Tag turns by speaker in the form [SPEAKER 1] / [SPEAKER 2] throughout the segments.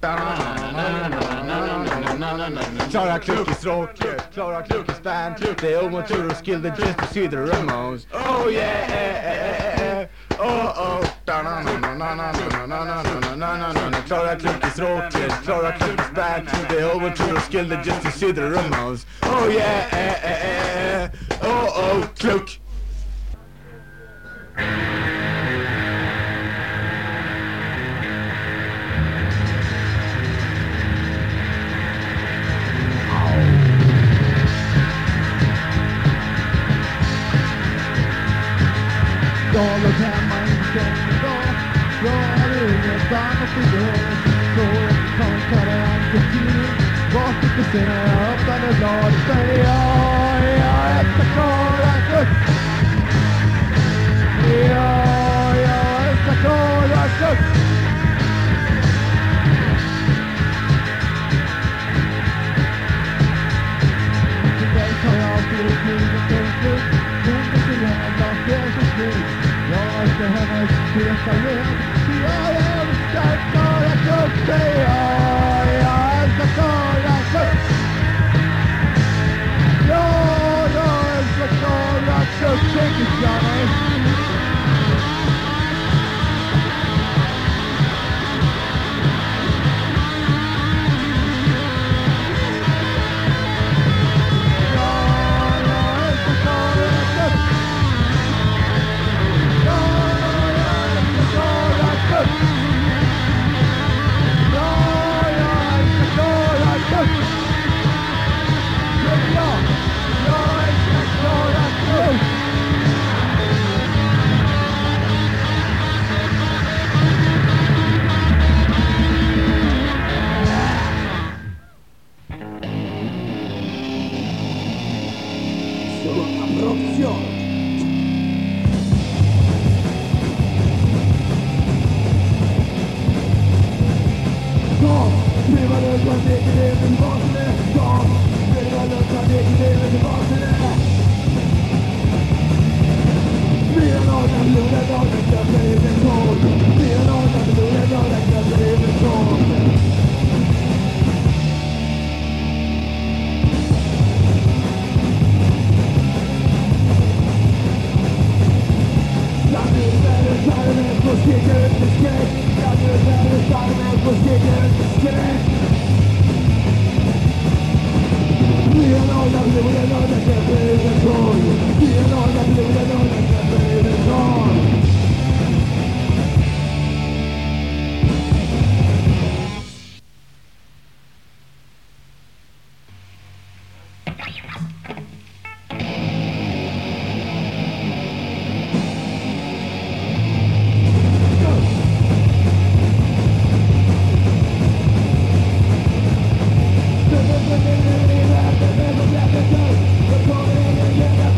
[SPEAKER 1] Klara Kluckis rocket, Klara Kluckis band. They all want to skill the just to see the Ramones. Oh yeah, oh oh. Klara Kluckis rocket, Klara Kluckis band. They all want to skill the just to see the Ramones. Oh yeah, oh oh, Kluck.
[SPEAKER 2] Dagens hemma instånd idag. Jag har ingenstans att gå. Så jag kan kalla en kultur. Vad tycker sen när jag öppnade bladet? Säger jag älskar Klara Kluck. Jag älskar Klara Kluck. Till dig tar jag alltid i kriget till slut. Hon är så jävla fel som slut. Jag älskar hennes feta röd. Jag älskar Klara Kluck. Säger jag älskar Klara Kluck. Jag älskar Klara Kluck. Tänk i skallen. Yeah.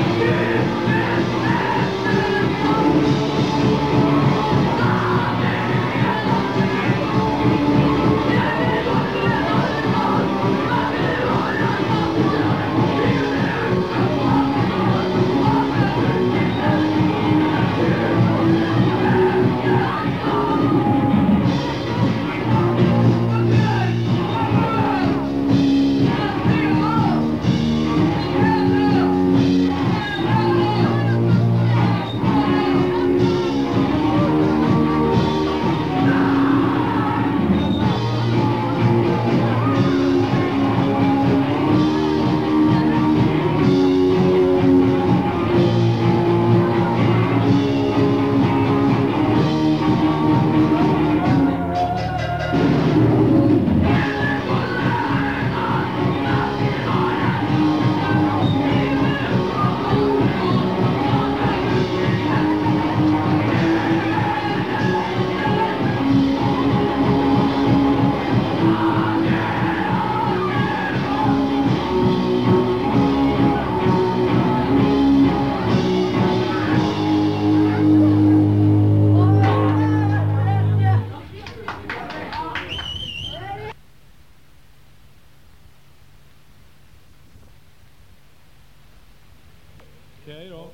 [SPEAKER 1] Okej då.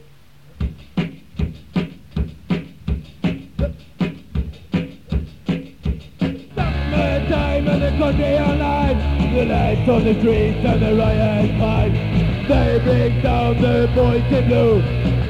[SPEAKER 2] Summertime and the country online. The lights on the streets and the riot cries. They bring down the boys in blue.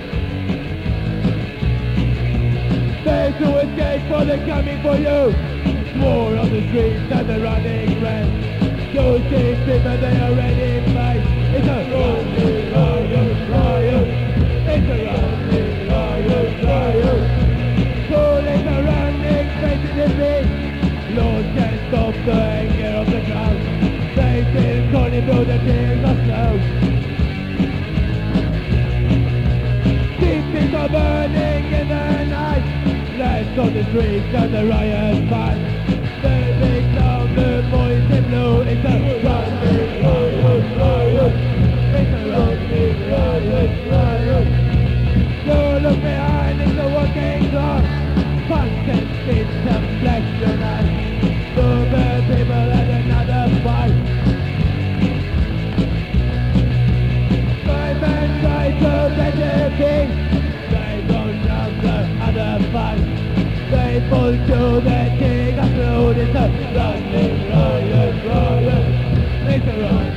[SPEAKER 2] They to escape for the coming for you. War on the streets and the running red. You see people, they are ready to fight. It's a running riot, riot. It's a running riot, riot. Police are running, facing the beat. Laws can't stop the anger of the crowd. They still calling through the tears of snow. Cities are burning in the night. Lights on the streets and the riot fight. They bring down the boys in blue. It's a running riot, riot. It's a running riot, riot. You look behind, it's a working class. Punch and spit and flash your knife. The people had another fight. My men try to get the king. They don't have the other fight. They pull to the king of road. It's a running riot, riot. It's a running